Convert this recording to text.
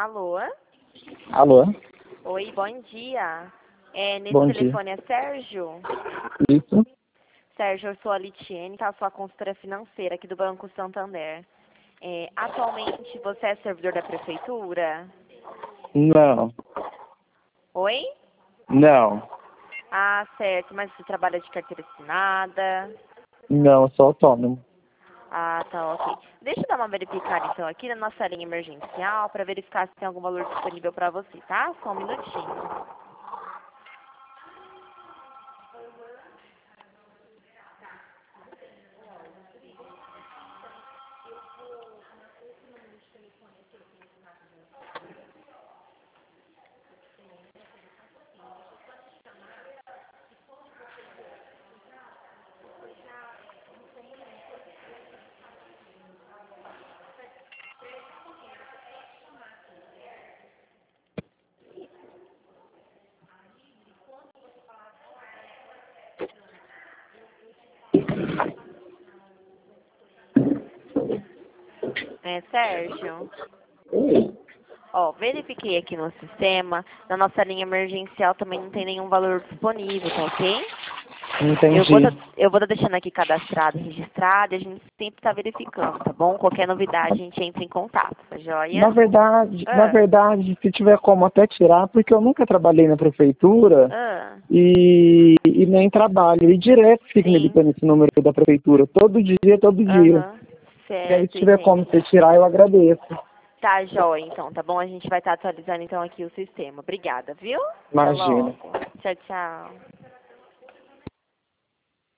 Alô? Alô? Oi, bom dia. Nesse Bom telefone é Sérgio? Isso? Sérgio, eu sou a Litiene, tá? Sou a consultora financeira aqui do Banco Santander. Atualmente você é servidor da prefeitura? Não. Oi? Não. Ah, certo. Mas você trabalha de carteira assinada? Não, eu sou autônomo. Ah, tá, ok. Deixa eu dar uma verificada então aqui na nossa linha emergencial para verificar se tem algum valor disponível para você, tá? Só um minutinho. Sérgio? Ó, verifiquei aqui no sistema, na nossa linha emergencial também não tem nenhum valor disponível, tá ok? Entendi. Eu vou estar deixando aqui cadastrado, registrado, e a gente sempre está verificando, tá bom? Qualquer novidade a gente entra em contato, tá joia? Na verdade, se tiver como até tirar, porque eu nunca trabalhei na prefeitura e nem trabalho. E direto fico me Sim. ligando esse número da prefeitura. Todo dia, todo dia. E aí, se Certo, tiver como entendi. você tirar, eu agradeço. Tá joia, então, tá bom? A gente vai estar atualizando então aqui o sistema. Obrigada, viu? Até Imagina. logo. Tchau, tchau.